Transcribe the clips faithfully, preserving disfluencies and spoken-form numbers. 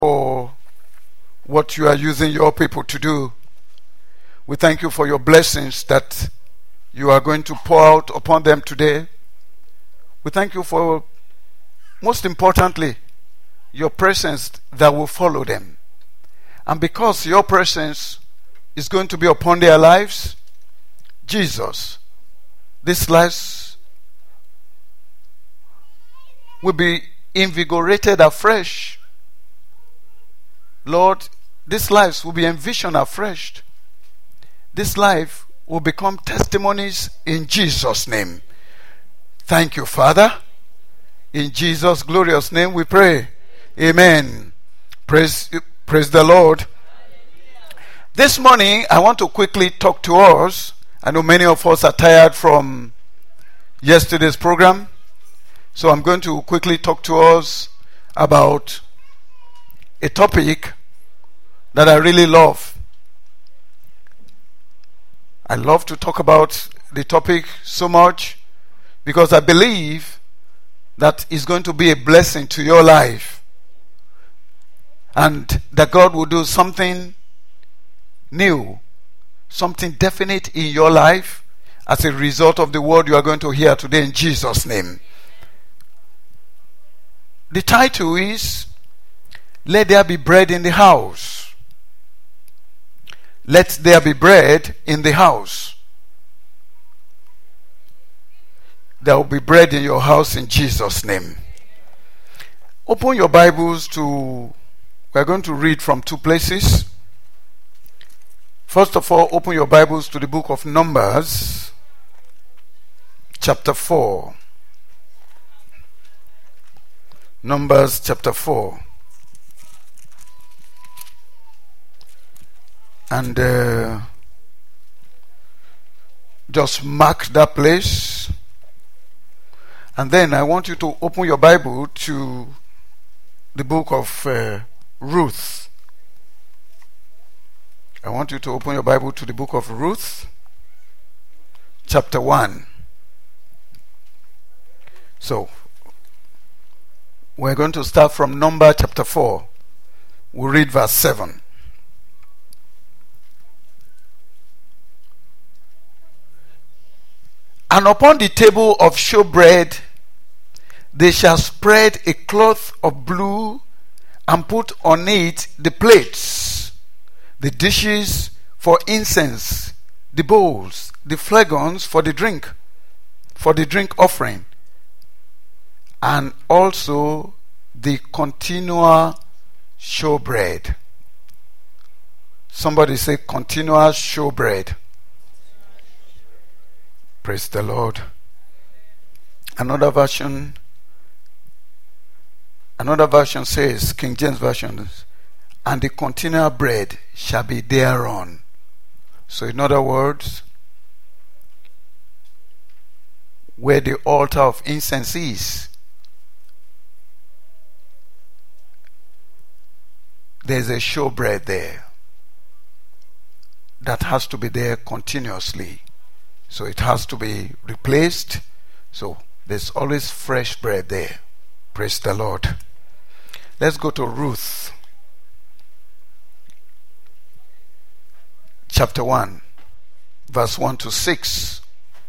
for what you are using your people to do. We thank you for your blessings that you are going to pour out upon them today. We thank you for, most importantly, your presence that will follow them. And because your presence is going to be upon their lives, Jesus, these lives will be invigorated afresh. Lord, these lives will be envisioned afresh. This life will become testimonies in Jesus' name. Thank you, Father. In Jesus' glorious name we pray. Amen. Praise, praise the Lord. This morning, I want to quickly talk to us. I know many of us are tired from yesterday's program. So I'm going to quickly talk to us about a topic that I really love. I love to talk about the topic so much because I believe that it's going to be a blessing to your life and that God will do something new, something definite in your life as a result of the word you are going to hear today in Jesus' name. The title is, Let There Be Bread in the House. Let there be bread in the house. There will be bread in your house in Jesus' name. Open your Bibles to, we're going to read from two places. First of all, open your Bibles to the book of Numbers, chapter four. Numbers chapter four. And uh, just mark that place. And then I want you to open your Bible to the book of uh, Ruth. I want you to open your Bible to the book of Ruth, chapter one. So, we're going to start from Numbers chapter four. We'll read verse seven. And upon the table of showbread they shall spread a cloth of blue and put on it the plates, the dishes for incense, the bowls, the flagons for the drink, for the drink offering, and also the continual showbread. Somebody say continual showbread. Praise the Lord. Another version, another version says, King James Version, and the continual bread shall be thereon. So in other words, where the altar of incense is, there's a showbread there that has to be there continuously. So it has to be replaced. So there's always fresh bread there. Praise the Lord. Let's go to Ruth. Chapter one. Verse one to six.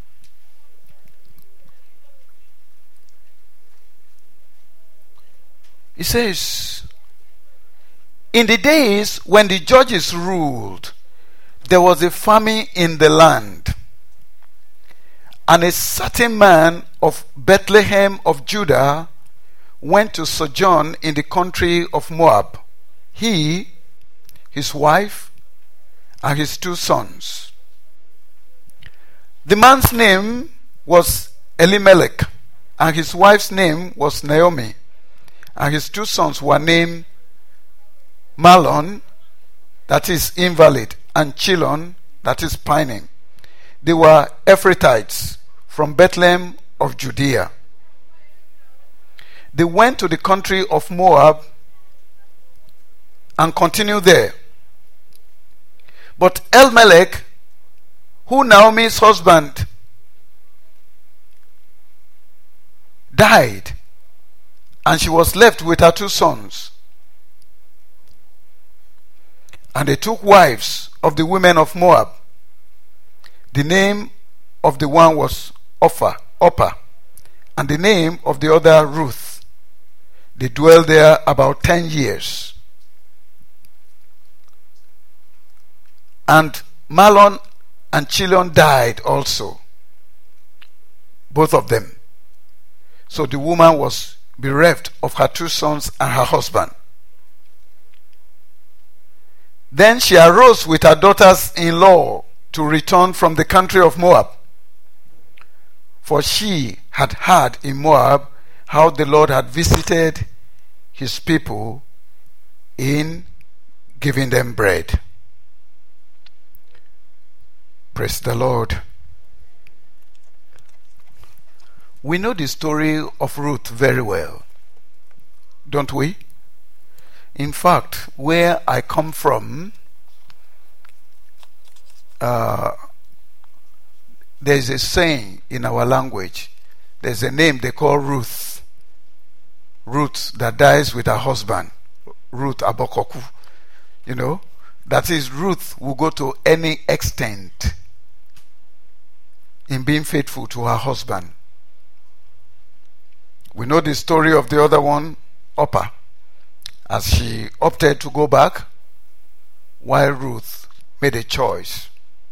It says, in the days when the judges ruled, there was a famine in the land. And a certain man of Bethlehem of Judah went to sojourn in the country of Moab. He, his wife, and his two sons. The man's name was Elimelech, and his wife's name was Naomi, and his two sons were named Mahlon, that is invalid, and Chilon, that is pining. They were Ephrathites from Bethlehem of Judea. They went to the country of Moab and continued there. But Elimelech, who Naomi's husband, died, and she was left with her two sons. And they took wives of the women of Moab. The name of the one was Opha, Opah, and the name of the other Ruth. They dwelled there about ten years. And Mahlon and Chilion died also, both of them. So the woman was bereft of her two sons and her husband. Then she arose with her daughters-in-law to return from the country of Moab. For she had heard in Moab how the Lord had visited his people in giving them bread. Praise the Lord. We know the story of Ruth very well, don't we? In fact, where I come from, uh, there's a saying in our language. There's a name they call Ruth. Ruth that dies with her husband. Ruth Abokoku. You know, that is, Ruth will go to any extent in being faithful to her husband. We know the story of the other one, Opah, as she opted to go back, while Ruth made a choice.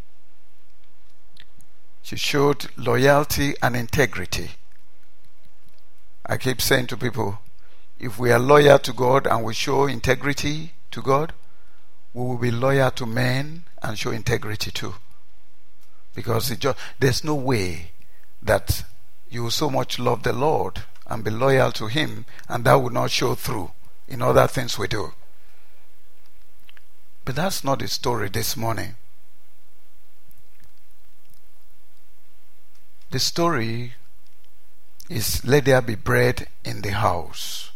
She showed loyalty and integrity. I keep saying to people, if we are loyal to God and we show integrity to God, we will be loyal to men and show integrity too. Because it just, there's no way that you will so much love the Lord and be loyal to him and that will not show through in other things we do. But that's not the story this morning. The story is, let there be bread in the house.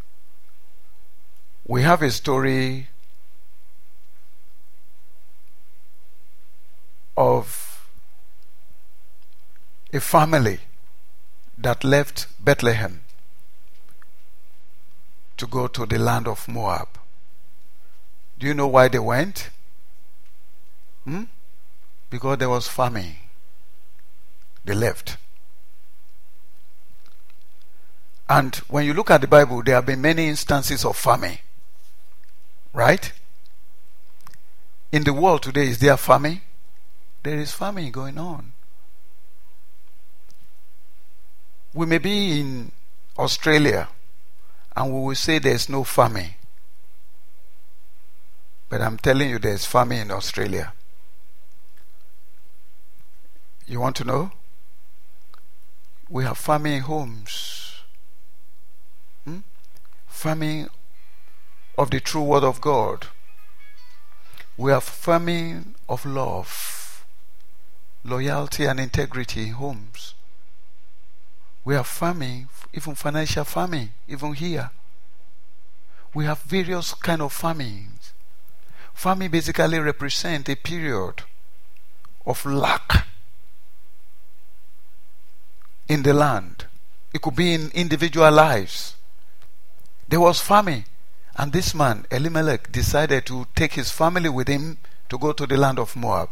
We have a story of a family that left Bethlehem to go to the land of Moab. Do you know why they went? Hmm? Because there was famine. They left. And when you look at the Bible, there have been many instances of famine. Right? In the world today, is there famine? There is famine going on. We may be in Australia and we will say there is no famine. But I'm telling you, there is famine in Australia. You want to know? We have famine homes. Hmm? Famine of the true word of God. We have famine of love, loyalty and integrity in homes. We have famine, even financial famine, even here. We have various kind of famines. Famine basically represents a period of lack in the land. It could be in individual lives. There was famine, and this man, Elimelech, decided to take his family with him to go to the land of Moab.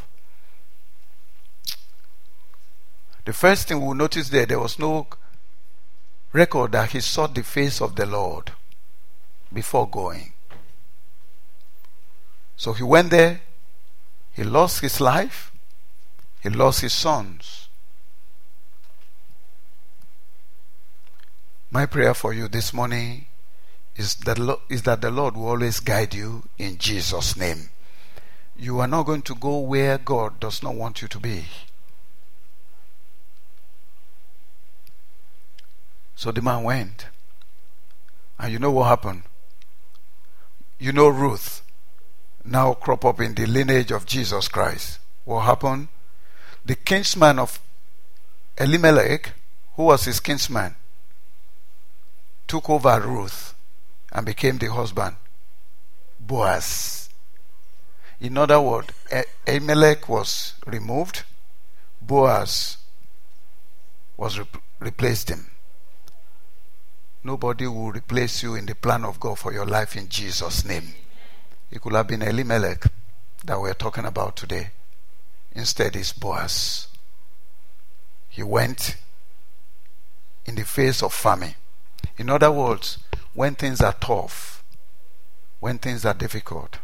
The first thing we'll notice there, there was no record that he sought the face of the Lord before going. So he went there, he lost his life, he lost his sons. My prayer for you this morning is that, is that the Lord will always guide you in Jesus' name. You are not going to go where God does not want you to be. So the man went. And you know what happened? You know Ruth now crop up in the lineage of Jesus Christ. What happened? The kinsman of Elimelech, who was his kinsman, took over Ruth and became the husband, Boaz. In other words, Elimelech was removed, Boaz was rep- replaced him. Nobody will replace you in the plan of God for your life in Jesus' name. It could have been Elimelech that we're talking about today. Instead, it's Boaz. He went in the face of famine. In other words, when things are tough, when things are difficult,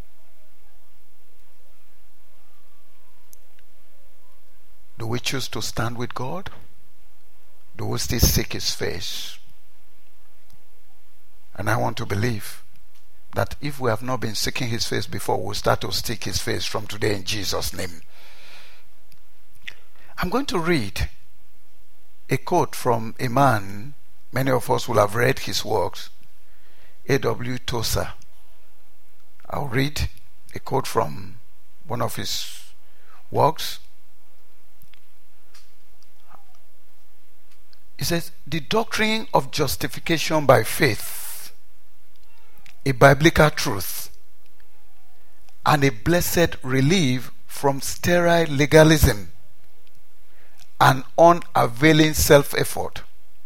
do we choose to stand with God? Do we still seek His face? And I want to believe that if we have not been seeking His face before, we'll start to seek His face from today in Jesus' name. I'm going to read a quote from a man, many of us will have read his works, A W Tozer. I'll read a quote from one of his works. He says, "The doctrine of justification by faith, a biblical truth, and a blessed relief from sterile legalism and unavailing self-effort,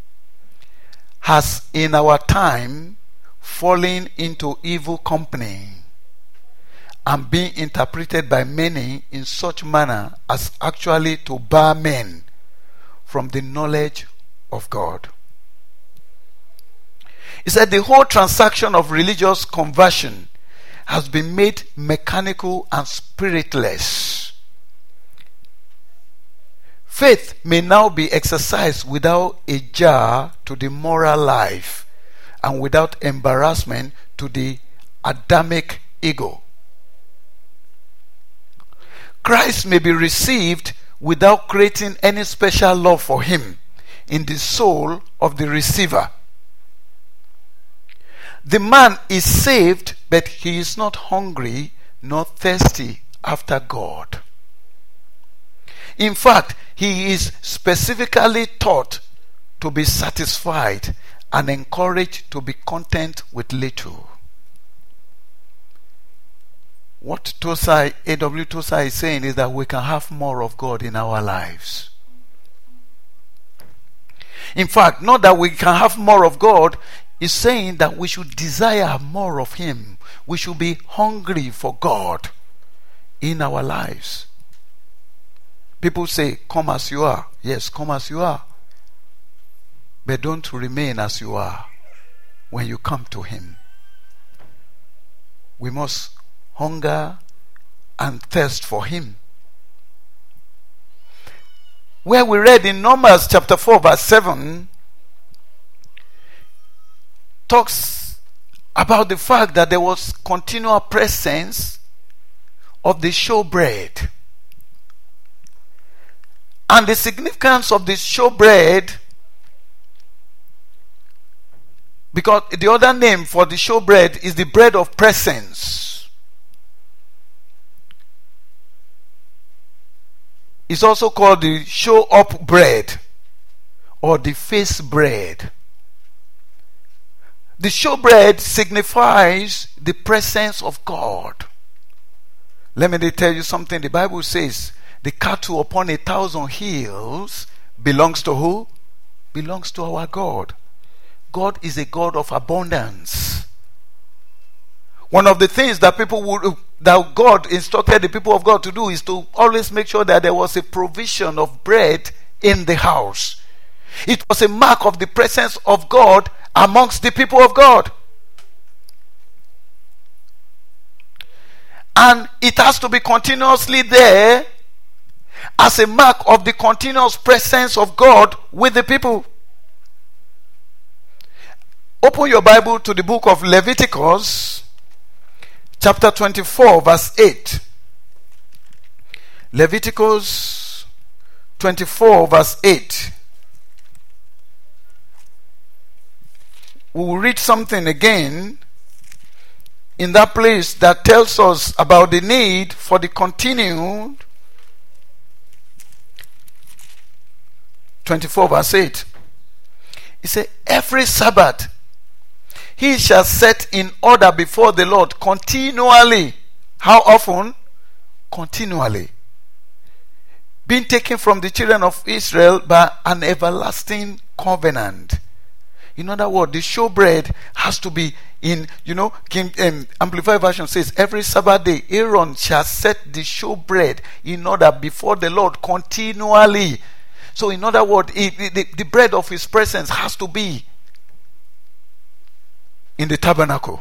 has in our time fallen into evil company and been interpreted by many in such manner as actually to bar men from the knowledge of God." He said the whole transaction of religious conversion has been made mechanical and spiritless. Faith may now be exercised without a jar to the moral life and without embarrassment to the Adamic ego. Christ may be received without creating any special love for Him in the soul of the receiver. The man is saved, but he is not hungry nor thirsty after God. In fact, he is specifically taught to be satisfied and encouraged to be content with little. What Tozer, A W Tozer is saying is that we can have more of God in our lives. In fact, not that we can have more of God, is saying that we should desire more of Him. We should be hungry for God in our lives. People say, come as you are. Yes, come as you are. But don't remain as you are when you come to Him. We must hunger and thirst for Him. Where we read in Numbers chapter four verse seven, talks about the fact that there was continual presence of the showbread. And the significance of the showbread, because the other name for the showbread is the bread of presence. It's also called the show up bread or the face bread. The showbread signifies the presence of God. Let me tell you something. The Bible says the cattle upon a thousand hills belongs to who? Belongs to our God. God is a God of abundance. One of the things that people would, that God instructed the people of God to do is to always make sure that there was a provision of bread in the house. It was a mark of the presence of God amongst the people of God. And it has to be continuously there as a mark of the continuous presence of God with the people. Open your Bible to the book of Leviticus, chapter twenty-four, verse eight. Leviticus twenty-four, verse eight. We will read something again in that place that tells us about the need for the continued. twenty-four, verse eight. He said, every Sabbath he shall set in order before the Lord continually. How often? Continually. Being taken from the children of Israel by an everlasting covenant. In other words, the showbread has to be in, you know, King um, Amplified Version says, every Sabbath day, Aaron shall set the showbread in order before the Lord continually. So, in other words, it, it, the, the bread of his presence has to be in the tabernacle.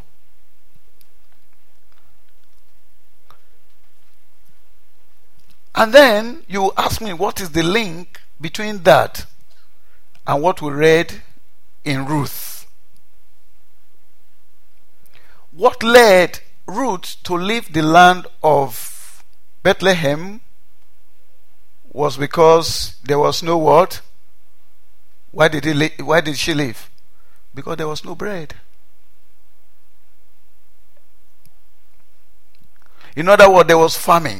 And then you ask me, what is the link between that and what we read in Ruth? What led Ruth to leave the land of Bethlehem was because there was no what? Why did he li- why did she leave? Because there was no bread. In other words, there was famine.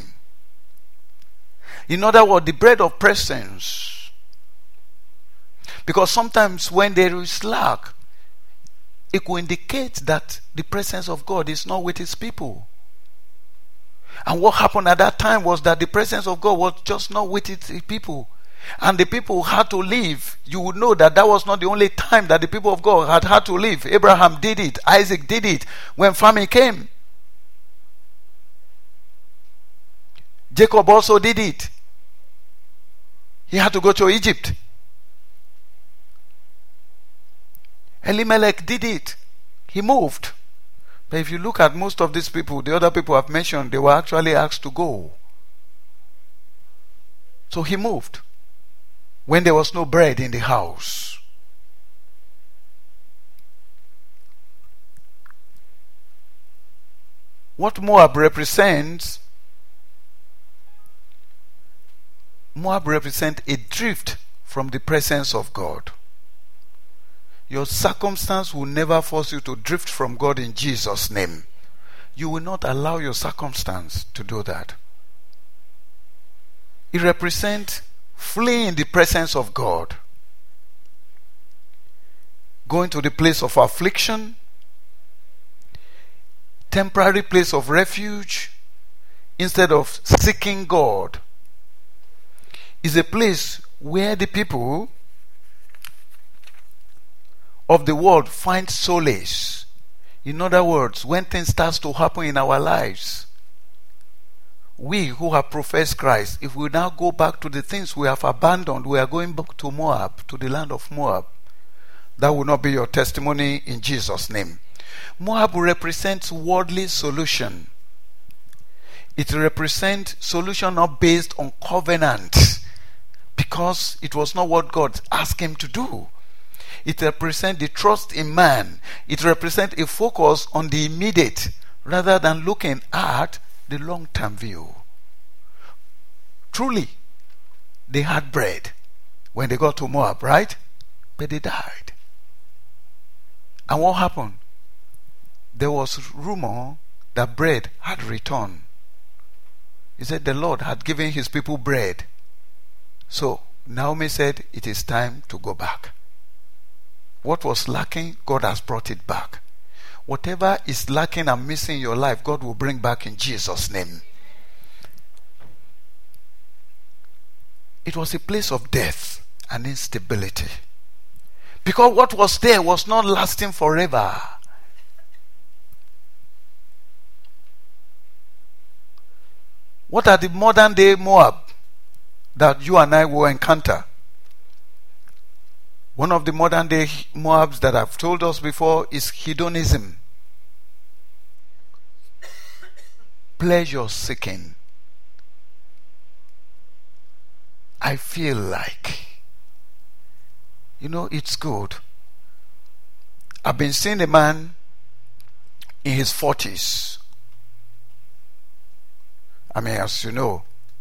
In other words, the bread of presence. Because sometimes when there is lack, it will indicate that the presence of God is not with his people. And what happened at that time was that the presence of God was just not with its people. And the people had to leave. You would know that that was not the only time that the people of God had had to leave. Abraham did it. Isaac did it when famine came. Jacob also did it. He had to go to Egypt. Elimelech did it. He moved. But if you look at most of these people, the other people I've mentioned, they were actually asked to go. So he moved when there was no bread in the house. What Moab represents, Moab represents a drift from the presence of God. Your circumstance will never force you to drift from God in Jesus' name. You will not allow your circumstance to do that. It represents fleeing the presence of God, going to the place of affliction, temporary place of refuge, instead of seeking God. Is a place where the people of the world find solace. In other words, when things start to happen in our lives, we who have professed Christ, if we now go back to the things we have abandoned, we are going back to Moab, to the land of Moab. That will not be your testimony in Jesus' name. Moab represents worldly solution. It represents solution not based on covenant, because it was not what God asked him to do. It represents the trust in man. It represents a focus on the immediate rather than looking at the long-term view. Truly, they had bread when they got to Moab, right? But they died. And what happened? There was rumor that bread had returned. He said the Lord had given his people bread. So Naomi said it is time to go back. What was lacking, God has brought it back. Whatever is lacking and missing in your life, God will bring back in Jesus' name. It was a place of death and instability. Because what was there was not lasting forever. What are the modern day Moab that you and I will encounter? One of the modern day Moabs that I've told us before is hedonism. Pleasure seeking. I feel like, you know, it's good. I've been seeing a man in his forties. I mean, as you know,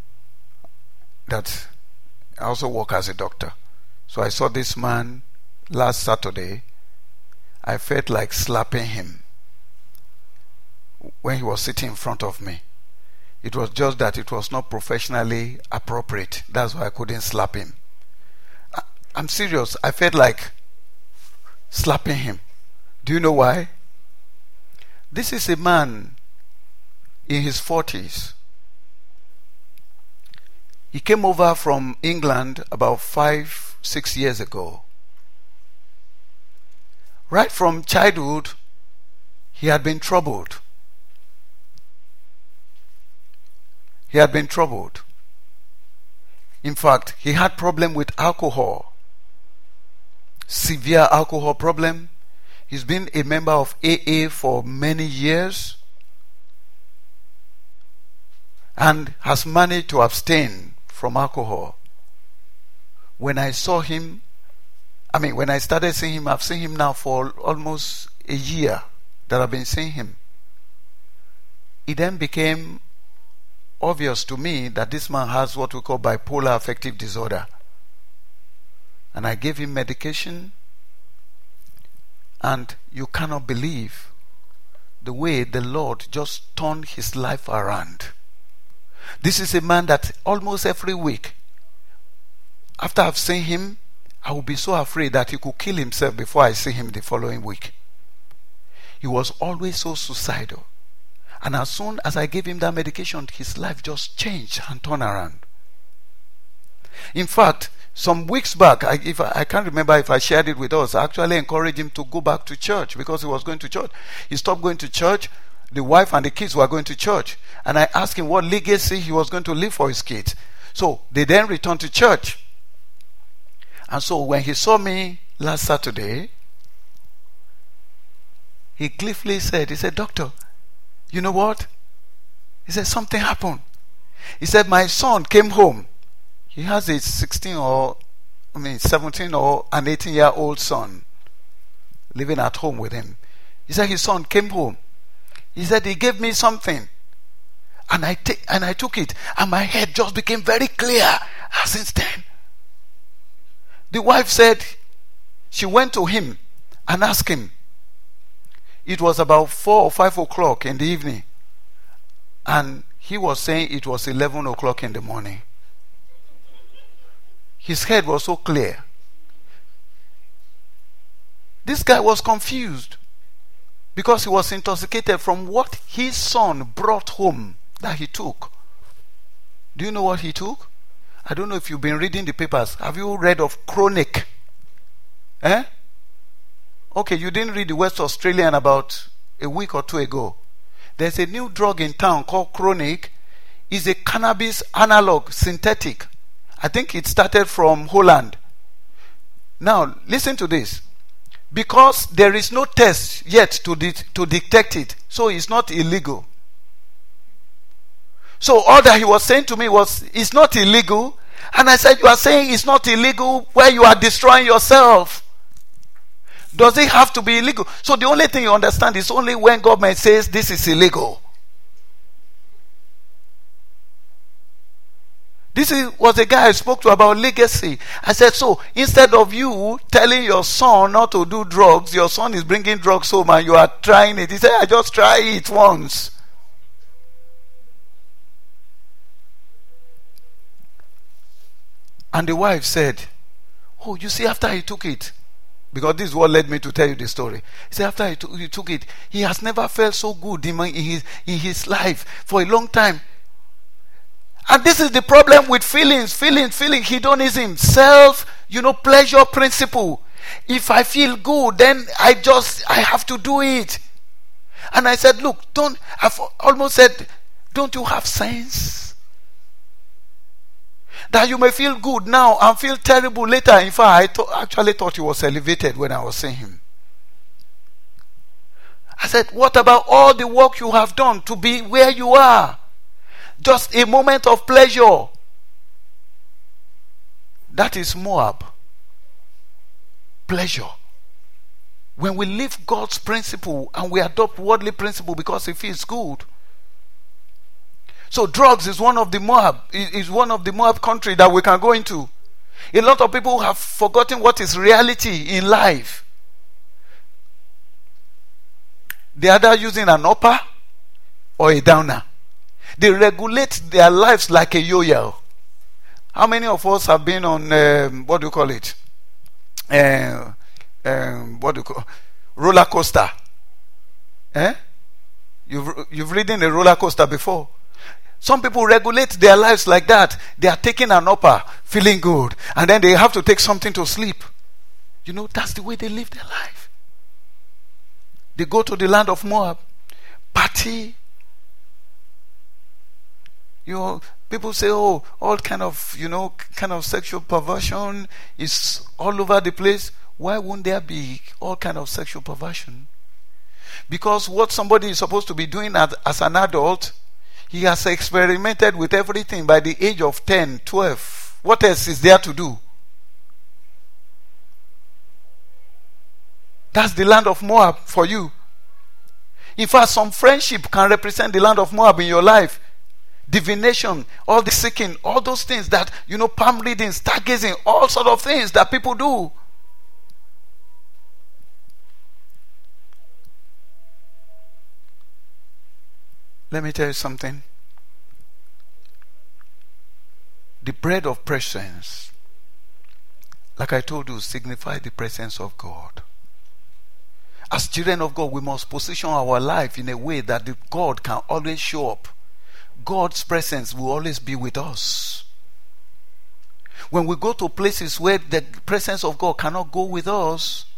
that I also work as a doctor. So I saw this man last Saturday. I felt like slapping him when he was sitting in front of me. It was just that it was not professionally appropriate. That's why I couldn't slap him. I, I'm serious. I felt like slapping him. Do you know why? This is a man in his forties. He came over from England about five, six years ago. Right from childhood, he had been troubled. He had been troubled. In fact, he had problem with alcohol. Severe alcohol problem. He's been a member of A A for many years and has managed to abstain from alcohol. When I saw him, I mean, when I started seeing him, I've seen him now for almost a year that I've been seeing him. It then became obvious to me that this man has what we call bipolar affective disorder. And I gave him medication, and you cannot believe the way the Lord just turned his life around. This is a man that almost every week, after I've seen him, I will be so afraid that he could kill himself before I see him the following week. He was always so suicidal. And as soon as I gave him that medication, his life just changed and turned around. In fact, some weeks back, I, if I, I can't remember if I shared it with us, I actually encouraged him to go back to church because he was going to church. He stopped going to church. The wife and the kids were going to church. And I asked him what legacy he was going to leave for his kids. So they then returned to church. And so when he saw me last Saturday, he gleefully said, he said, "Doctor, you know what?" He said, "Something happened." He said, "My son came home." He has a sixteen or, I mean, seventeen or an eighteen year old son living at home with him. He said his son came home. He said he gave me something. And I, t- and I took it. And my head just became very clear since then. The wife said she went to him and asked him. It was about four or five o'clock in the evening. And he was saying it was eleven o'clock in the morning. His head was so clear. This guy was confused because he was intoxicated from what his son brought home that he took. Do you know what he took? I don't know if you've been reading the papers. Have you read of chronic? Eh? Okay, you didn't read the West Australian about a week or two ago. There's a new drug in town called chronic. It's a cannabis analog, synthetic. I think it started from Holland. Now, listen to this. Because there is no test yet to, de- to detect it, so it's not illegal. So all that he was saying to me was, it's not illegal. And I said, you are saying it's not illegal where you are destroying yourself. Does it have to be illegal? So the only thing you understand is only when government says this is illegal. This is, was a guy I spoke to about legacy. I said, so instead of you telling your son not to do drugs, your son is bringing drugs home and you are trying it. He said, I just try it once. And the wife said, oh, you see, after he took it, because this is what led me to tell you the story. He said, after he, t- he took it, he has never felt so good in, my, in, his, in his life for a long time. And this is the problem with feelings, feelings, feelings, hedonism, self, you know, pleasure principle. If I feel good, then I just, I have to do it. And I said, look, don't, I've almost said, don't you have sense? That you may feel good now and feel terrible later. In fact, I th- actually thought he was elevated when I was seeing him. I said, what about all the work you have done to be where you are? Just a moment of pleasure. That is Moab. Pleasure. When we leave God's principle and we adopt worldly principle because it feels good. So drugs is one of the Moab, is one of the Moab country that we can go into. A lot of people have forgotten what is reality in life. They are either using an upper or a downer. They regulate their lives like a yo-yo. How many of us have been on, um, what do you call it? Uh, um, what do you call roller coaster? Eh? You've, you've ridden a roller coaster before. Some people regulate their lives like that. They are taking an upper, feeling good, and then they have to take something to sleep. You know, that's the way they live their life. They go to the land of Moab, party. You know, people say, oh, all kind of, you know, kind of sexual perversion is all over the place. Why won't there be all kind of sexual perversion? Because what somebody is supposed to be doing as, as an adult, he has experimented with everything by the age of ten, twelve. What else is there to do? That's the land of Moab for you. In fact, some friendship can represent the land of Moab in your life. Divination, all the seeking, all those things that, you know, palm reading, stargazing, all sort of things that people do. Let me tell you something. The bread of presence, like I told you, signifies the presence of God. As children of God, we must position our life in a way that the God can always show up. God's presence will always be with us. When we go to places where the presence of God cannot go with us,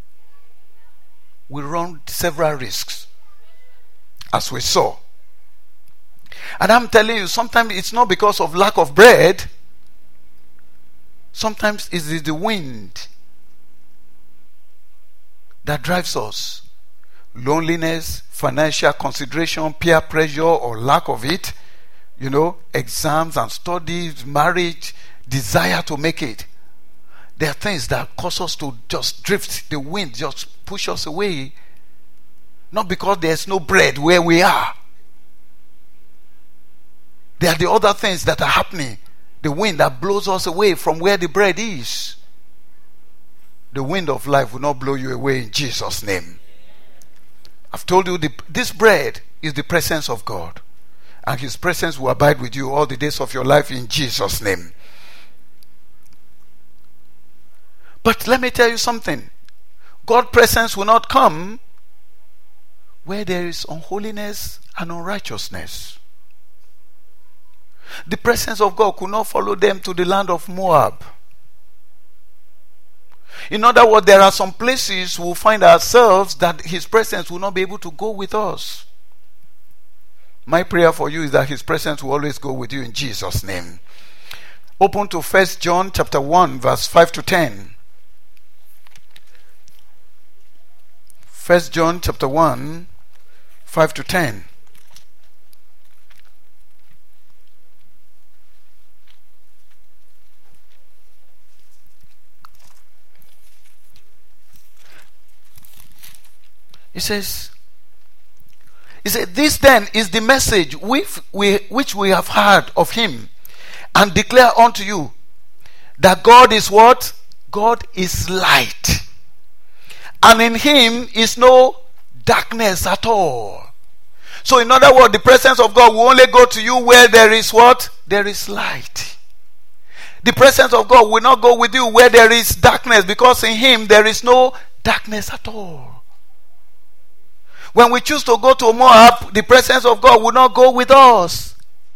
we run several risks, as we saw. And I'm telling you, sometimes it's not because of lack of bread. Sometimes it's the wind that drives us. Loneliness, financial consideration, peer pressure or lack of it, you know, exams and studies, marriage, desire to make it. There are things that cause us to just drift. The wind just push us away. Not because there's no bread where we are. There are the other things that are happening. The wind that blows us away from where the bread is. The wind of life will not blow you away in Jesus' name. I've told you the, this bread is the presence of God. And His presence will abide with you all the days of your life in Jesus' name. But let me tell you something. God's presence will not come where there is unholiness and unrighteousness. The presence of God could not follow them to the land of Moab. In other words, there are some places we'll find ourselves that His presence will not be able to go with us. My prayer for you is that His presence will always go with you in Jesus' name. Open to First John chapter one, verse five to ten. First John chapter one, five to ten. He says, He said, this then is the message which we, which we have heard of Him and declare unto you, that God is what? God is light. And in Him is no darkness at all. So in other words, the presence of God will only go to you where there is what? There is light. The presence of God will not go with you where there is darkness, because in Him there is no darkness at all. When we choose to go to Moab, the presence of God will not go with us.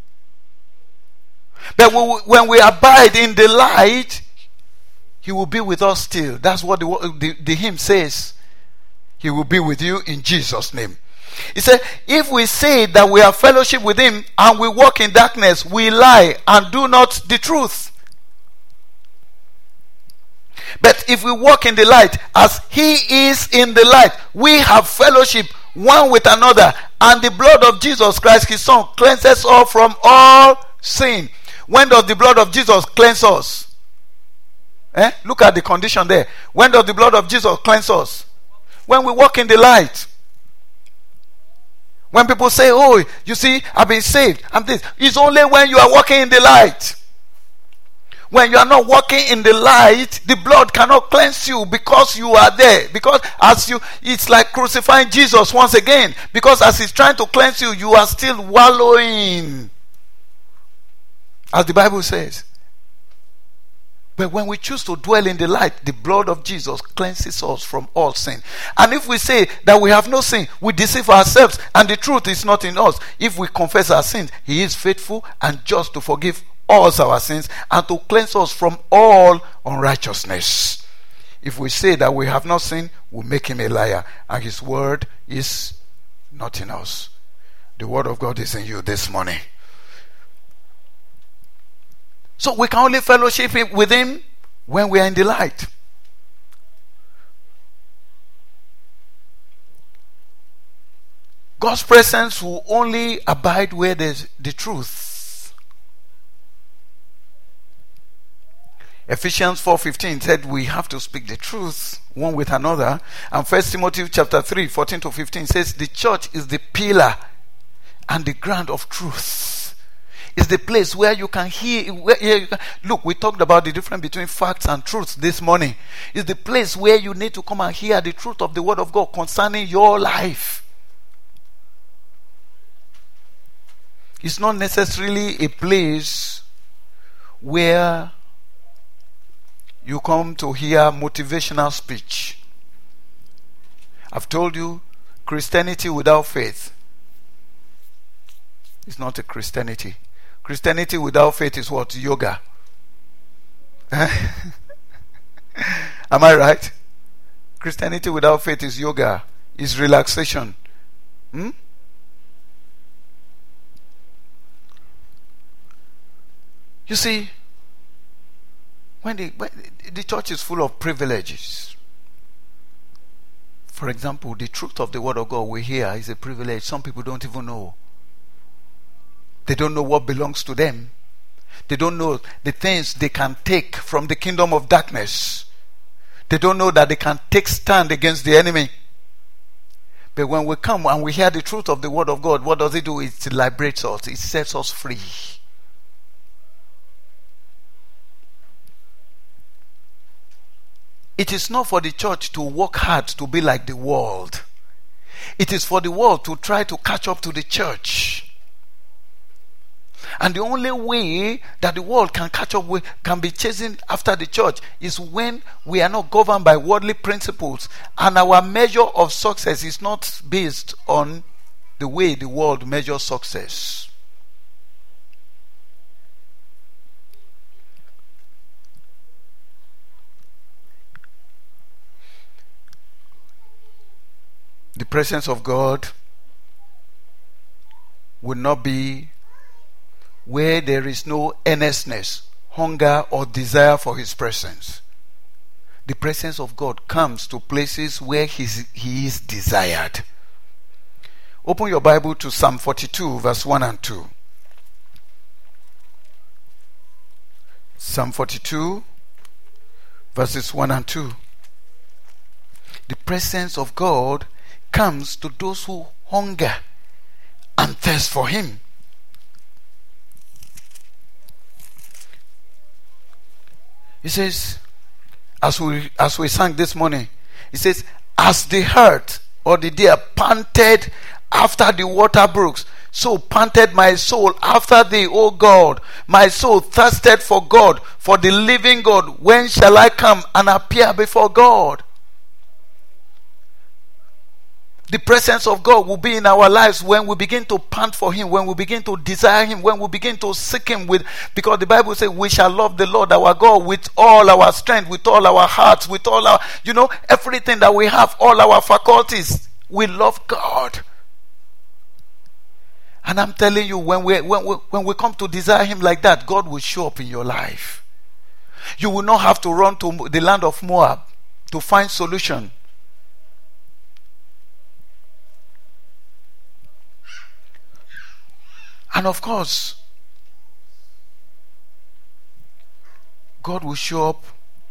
But when we abide in the light, He will be with us still. That's what the, the, the hymn says. He will be with you in Jesus' name. He said, if we say that we have fellowship with Him and we walk in darkness, we lie and do not the truth. But if we walk in the light as He is in the light, we have fellowship one with another, and the blood of Jesus Christ His Son cleanses us from all sin. When does the blood of Jesus cleanse us? Eh? Look at the condition there. When does the blood of Jesus cleanse us? When we walk in the light. When people say, oh, you see, I've been saved, and this, it's only when you are walking in the light. When you are not walking in the light, the blood cannot cleanse you because you are there. Because as you, it's like crucifying Jesus once again. Because as He's trying to cleanse you, you are still wallowing. As the Bible says. But when we choose to dwell in the light, the blood of Jesus cleanses us from all sin. And if we say that we have no sin, we deceive ourselves, and the truth is not in us. If we confess our sins, He is faithful and just to forgive all our sins and to cleanse us from all unrighteousness. If we say that we have not sinned, we'll make him a liar, and his word is not in us. The word of God is in you this morning. So we can only fellowship with him when we are in the light. God's presence will only abide where there's the truth. Ephesians four fifteen said we have to speak the truth one with another. And First Timothy chapter three fourteen to fifteen says the church is the pillar and the ground of truth. It's the place where you can hear. Where you can, look, we talked about the difference between facts and truth this morning. It's the place where you need to come and hear the truth of the word of God concerning your life. It's not necessarily a place where you come to hear motivational speech. I've told you, Christianity without faith is not a Christianity. Christianity without faith is what? Yoga. Am I right? Christianity without faith is yoga, is relaxation. Hmm? You see, when the, when the church is full of privileges. For example, the truth of the word of God we hear is a privilege some people don't even know. They don't know what belongs to them. They don't know the things they can take from the kingdom of darkness. They don't know that they can take stand against the enemy. But when we come and we hear the truth of the word of God, what does it do? It liberates us. It sets us free. It is not for the church to work hard to be like the world. It is for the world to try to catch up to the church. And the only way that the world can catch up with, can be chasing after the church, is when we are not governed by worldly principles, and our measure of success is not based on the way the world measures success. The presence of God will not be where there is no earnestness, hunger, or desire for his presence. The presence of God comes to places where he's, he is desired. Open your Bible to Psalm forty-two, verse one and two. Psalm forty-two, verses one and two. The presence of God comes to those who hunger and thirst for him. He says, as we as we sang this morning, he says, as the hart or the deer panted after the water brooks, so panted my soul after thee, O God. My soul thirsted for God, for the living God. When shall I come and appear before God? The presence of God will be in our lives when we begin to pant for him, when we begin to desire him, when we begin to seek him with, because the Bible says we shall love the Lord our God with all our strength, with all our hearts, with all our, you know, everything that we have, all our faculties. We love God. And I'm telling you, when we, when we, when we come to desire him like that, God will show up in your life. You will not have to run to the land of Moab to find solution. And of course, God will show up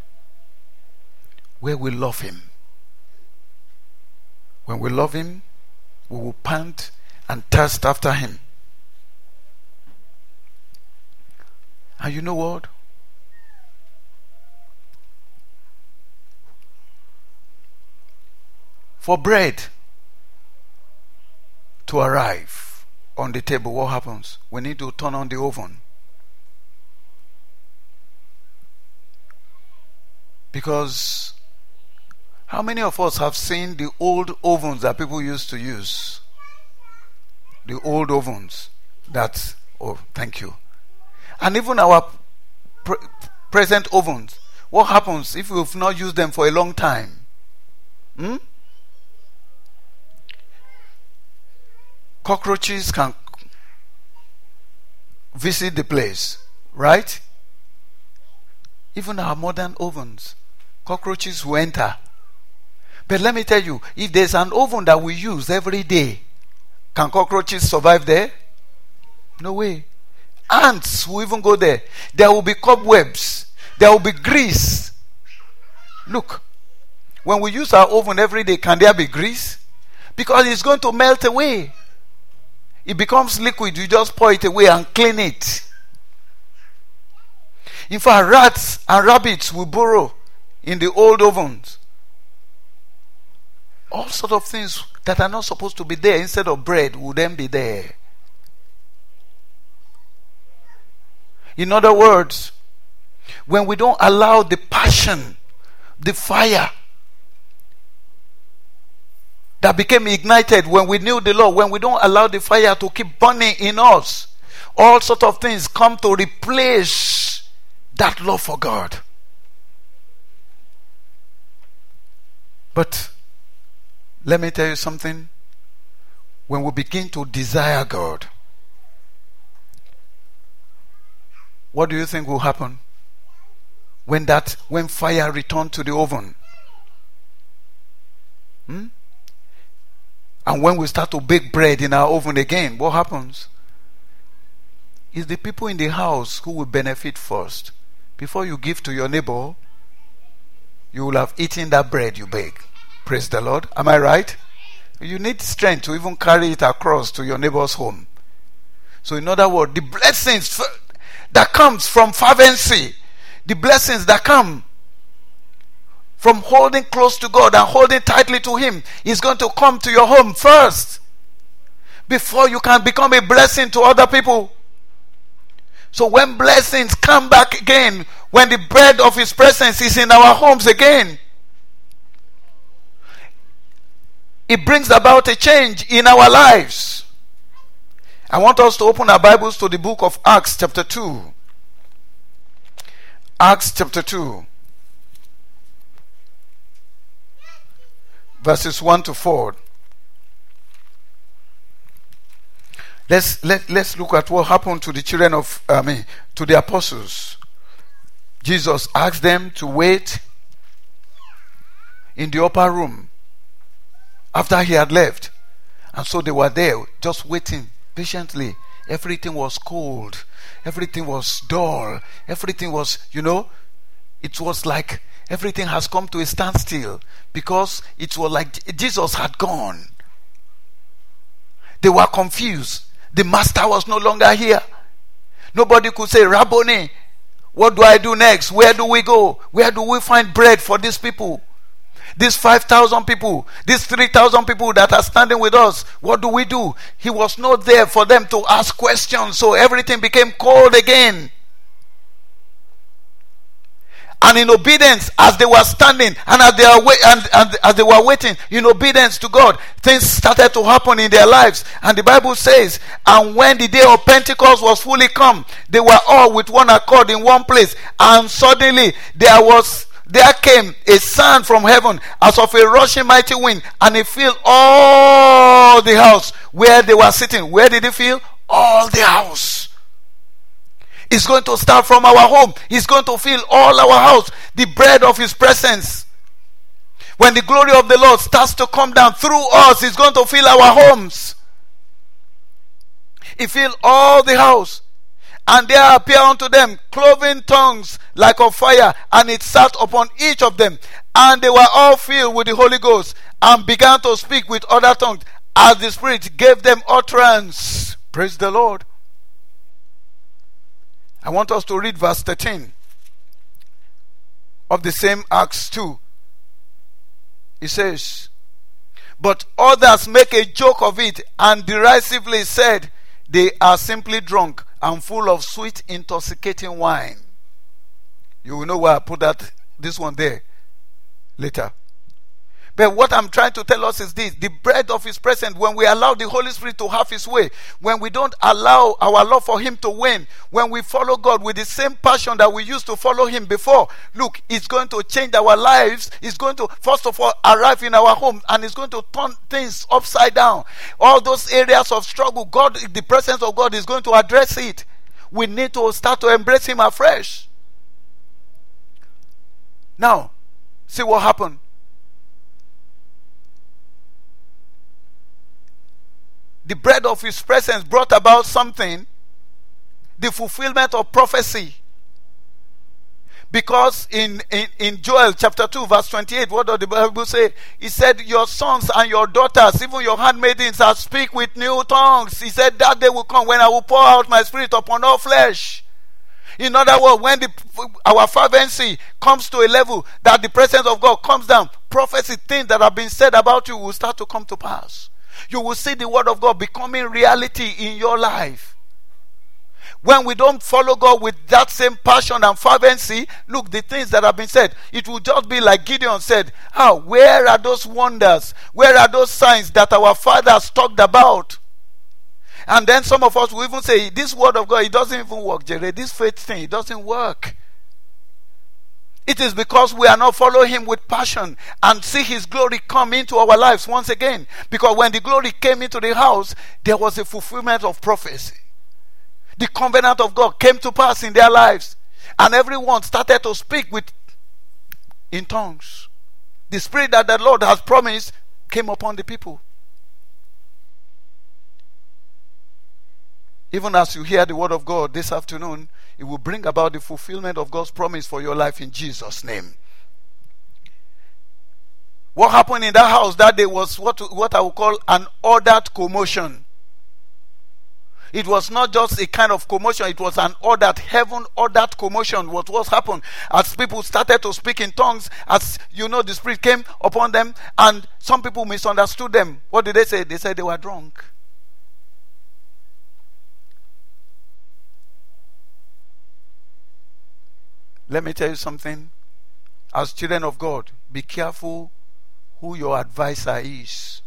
where we love him. When we love him, we will pant and thirst after him. And you know what? For bread to arrive on the table, what happens? We need to turn on the oven. Because how many of us have seen the old ovens that people used to use? The old ovens that, oh, thank you. And even our pre- present ovens, what happens if we've not used them for a long time? Hmm? Cockroaches can visit the place, right? Even our modern ovens, cockroaches will enter. But let me tell you, if there's an oven that we use every day, can cockroaches survive there? No way. Ants will even go there. There will be cobwebs. There will be grease. Look, when we use our oven every day, can there be grease? Because it's going to melt away. It becomes liquid. You just pour it away and clean it. In fact, rats and rabbits will burrow in the old ovens. All sorts of things that are not supposed to be there instead of bread will then be there. In other words, when we don't allow the passion, the fire that became ignited when we knew the Lord, when we don't allow the fire to keep burning in us, all sorts of things come to replace that love for God. But let me tell you something. When we begin to desire God, what do you think will happen when that when fire returns to the oven? Hmm? And when we start to bake bread in our oven again, what happens? It's the people in the house who will benefit first. Before you give to your neighbor, you will have eaten that bread you bake. Praise the Lord. Am I right? You need strength to even carry it across to your neighbor's home. So in other words, the blessings that comes from fervency, the blessings that come from holding close to God and holding tightly to Him, is going to come to your home first before you can become a blessing to other people. So when blessings come back again, when the bread of His presence is in our homes again, it brings about a change in our lives. I want us to open our Bibles to the book of Acts chapter two. Acts chapter two. Verses one to four. Let's let, let's look at what happened to the children of I mean to the apostles. Jesus asked them to wait in the upper room after He had left. And so they were there just waiting patiently. Everything was cold. Everything was dull. Everything was, you know, it was like everything has come to a standstill because it was like Jesus had gone. They were confused. The master was no longer here. Nobody could say, Rabboni, what do I do next? Where do we go? Where do we find bread for these people? These five thousand people, these three thousand people that are standing with us, what do we do? He was not there for them to ask questions, so everything became cold again. And in obedience, as they were standing and as they, are wait, and, and as they were waiting, in obedience to God, things started to happen in their lives. And the Bible says, and when the day of Pentecost was fully come, they were all with one accord in one place. And suddenly there was there came a sound from heaven as of a rushing mighty wind, and it filled all the house where they were sitting. Where did it fill? All the house. It's going to start from our home. It's going to fill all our house. The bread of His presence. When the glory of the Lord starts to come down through us, it's going to fill our homes. It filled all the house. And there appeared unto them cloven tongues like of fire, and it sat upon each of them. And they were all filled with the Holy Ghost, and began to speak with other tongues, as the Spirit gave them utterance. Praise the Lord. I want us to read verse thirteen of the same Acts two. It says, but others make a joke of it, and derisively said, they are simply drunk and full of sweet intoxicating wine. You will know why I put that this one there later. But what I'm trying to tell us is this: the bread of his presence, when we allow the Holy Spirit to have his way, when we don't allow our love for him to win, when we follow God with the same passion that we used to follow him before, look, it's going to change our lives. It's going to, first of all, arrive in our home, and it's going to turn things upside down. All those areas of struggle, God, the presence of God is going to address it. We need to start to embrace him afresh. Now, see what happened. The bread of his presence brought about something, the fulfillment of prophecy. Because in, in, in Joel chapter two verse twenty-eight, what does the Bible say? He said, your sons and your daughters, even your handmaidens, shall speak with new tongues. He said, that day will come when I will pour out my spirit upon all flesh. In other words, when the, our fervency comes to a level that the presence of God comes down, prophecy, things that have been said about you will start to come to pass. You will see the word of God becoming reality in your life. When we don't follow God with that same passion and fervency, look, the things that have been said, it will just be like Gideon said, ah, where are those wonders? Where are those signs that our fathers talked about? And then some of us will even say, this word of God, it doesn't even work, Jerry. This faith thing, it doesn't work. It is because we are not following him with passion and see his glory come into our lives once again. Because when the glory came into the house, there was a fulfillment of prophecy. The covenant of God came to pass in their lives. And everyone started to speak with in tongues. The spirit that the Lord has promised came upon the people. Even as you hear the word of God this afternoon, it will bring about the fulfillment of God's promise for your life in Jesus' name. What happened in that house that day was what, what I would call an ordered commotion. It was not just a kind of commotion, it was an ordered, heaven-ordered commotion. What was happened as people started to speak in tongues, as you know, the Spirit came upon them, and some people misunderstood them. What did they say? They said they were drunk. Let me tell you something. As children of God, be careful who your advisor is.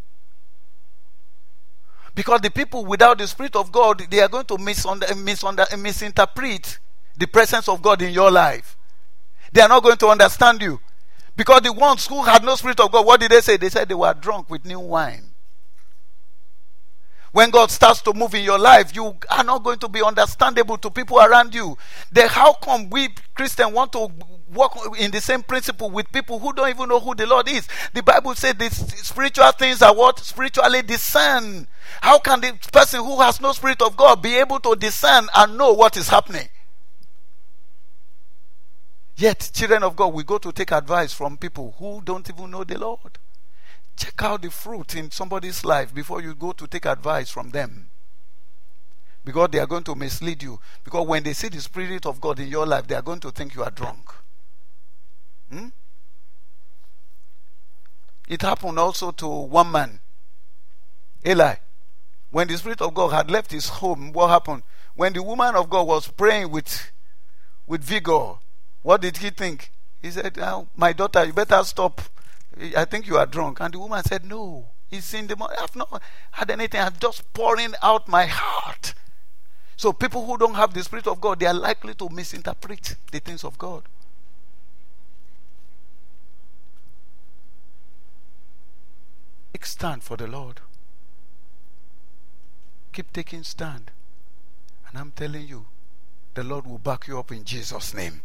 Because the people without the Spirit of God, they are going to misunder, misunder, misinterpret the presence of God in your life. They are not going to understand you. Because the ones who had no Spirit of God, what did they say? They said they were drunk with new wine. When God starts to move in your life, you are not going to be understandable to people around you. Then how come we Christians want to work in the same principle with people who don't even know who the Lord is? The Bible says these spiritual things are what? Spiritually discern. How can the person who has no Spirit of God be able to discern and know what is happening? Yet, children of God, we go to take advice from people who don't even know the Lord. Check out the fruit in somebody's life before you go to take advice from them. Because they are going to mislead you. Because when they see the Spirit of God in your life, they are going to think you are drunk. Hmm? It happened also to one man, Eli. When the Spirit of God had left his home, what happened? When the woman of God was praying with, with vigor, what did he think? He said, oh, my daughter, you better stop. I think you are drunk. And the woman said, no, it's in the morning. I've not had anything. I'm just pouring out my heart. So people who don't have the Spirit of God, they are likely to misinterpret the things of God. Take stand for the Lord. Keep taking stand. And I'm telling you, the Lord will back you up in Jesus' name.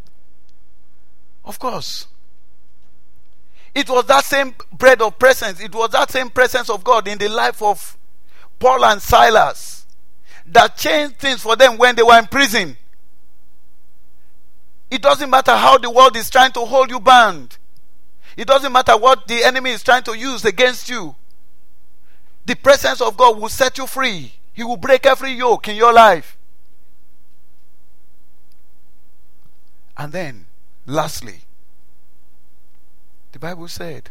Of course. It was that same bread of presence. It was that same presence of God in the life of Paul and Silas that changed things for them when they were in prison. It doesn't matter how the world is trying to hold you bound. It doesn't matter what the enemy is trying to use against you. The presence of God will set you free. He will break every yoke in your life. And then, lastly, the Bible said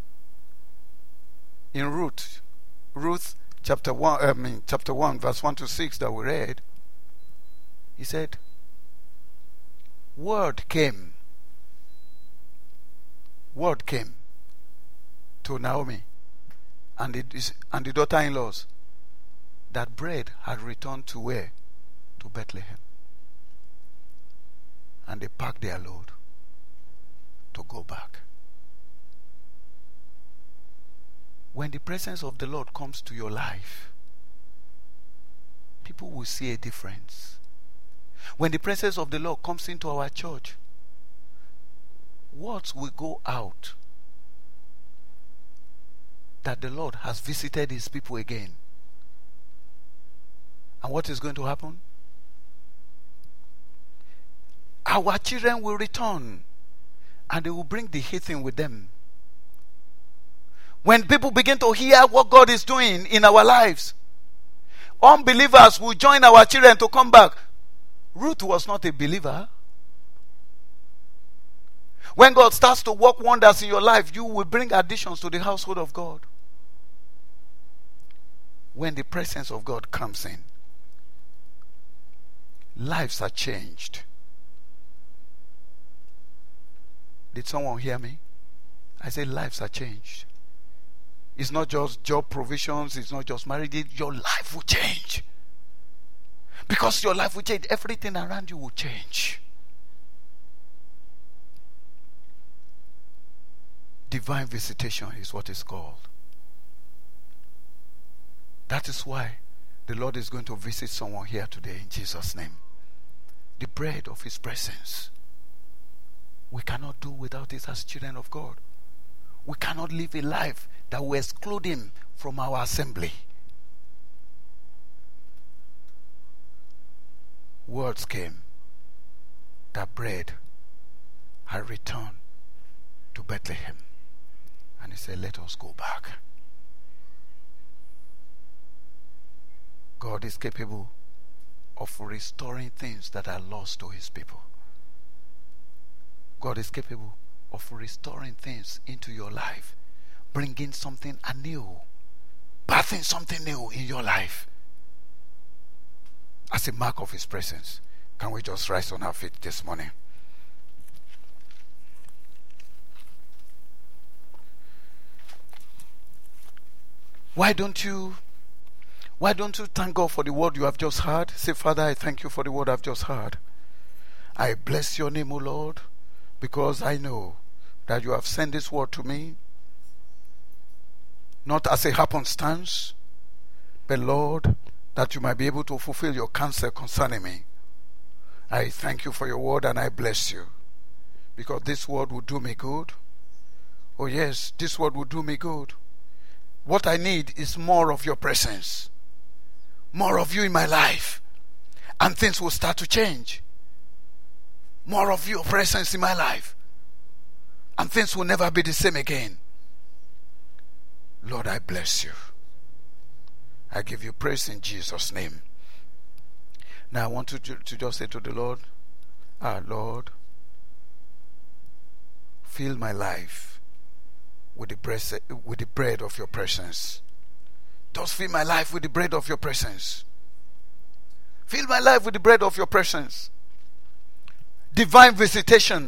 in Ruth, Ruth chapter one, I mean chapter one, verse one to six that we read, he said, word came. Word came. to Naomi and the, and the daughter-in-laws that bread had returned to where? To Bethlehem. And they packed their load to go back. When the presence of the Lord comes to your life, people will see a difference. When the presence of the Lord comes into our church, words will go out that the Lord has visited his people again. And what is going to happen? Our children will return and they will bring the heathen with them. When people begin to hear what God is doing in our lives, unbelievers will join our children to come back. Ruth was not a believer. When God starts to work wonders in your life, you will bring additions to the household of God. When the presence of God comes in, lives are changed. Did someone hear me? I say lives are changed. It's not just job provisions, it's not just marriage, your life will change. Because your life will change, everything around you will change. Divine visitation is what it's called. That is why the Lord is going to visit someone here today in Jesus' name. The bread of his presence. We cannot do without it as children of God. We cannot live a life that will exclude him from our assembly. Words came that bread had returned to Bethlehem. And he said, let us go back. God is capable of restoring things that are lost to his people. God is capable of restoring things into your life, bringing something anew, birthing something new in your life as a mark of his presence. Can we just rise on our feet this morning? Why don't you why don't you thank God for the word you have just heard? Say, Father, I thank you for the word I've just heard. I bless your name, O Lord, because I know that you have sent this word to me, not as a happenstance, but Lord, that you might be able to fulfill your counsel concerning me. I thank you for your word and I bless you, because this word will do me good. Oh yes, this word will do me good. What I need is more of your presence, more of you in my life, and things will start to change. More of your presence in my life, and things will never be the same again. Lord, I bless you. I give you praise in Jesus' name. Now I want you to, to just say to the Lord, ah, Lord, fill my life with the bread, with the bread of your presence. Just fill my life with the bread of your presence. Fill my life with the bread of your presence. Divine visitation.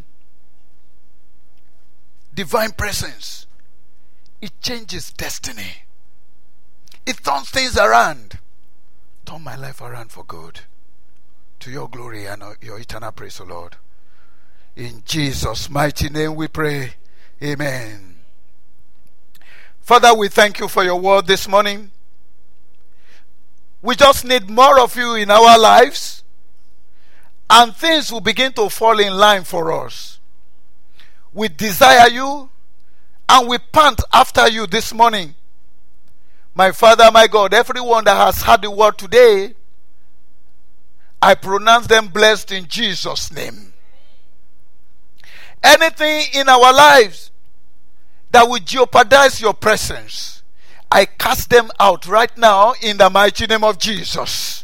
Divine presence. It changes destiny. It turns things around. Turn my life around for good. To your glory and your eternal praise, O Lord. In Jesus' mighty name we pray. Amen. Father, we thank you for your word this morning. We just need more of you in our lives, and things will begin to fall in line for us. We desire you, and we pant after you this morning. My Father, my God, everyone that has heard the word today, I pronounce them blessed in Jesus' name. Anything in our lives that will jeopardize your presence, I cast them out right now in the mighty name of Jesus.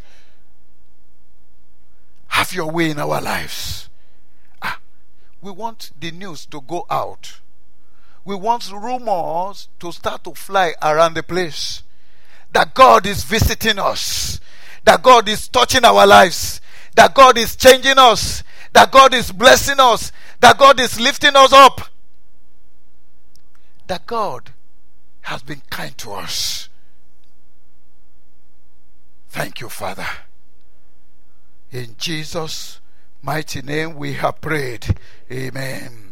Have your way in our lives. Ah, we want the news to go out. We want rumors to start to fly around the place that God is visiting us, that God is touching our lives, that God is changing us, that God is blessing us, that God is lifting us up, that God has been kind to us. Thank you, Father. In Jesus' mighty name we have prayed. Amen.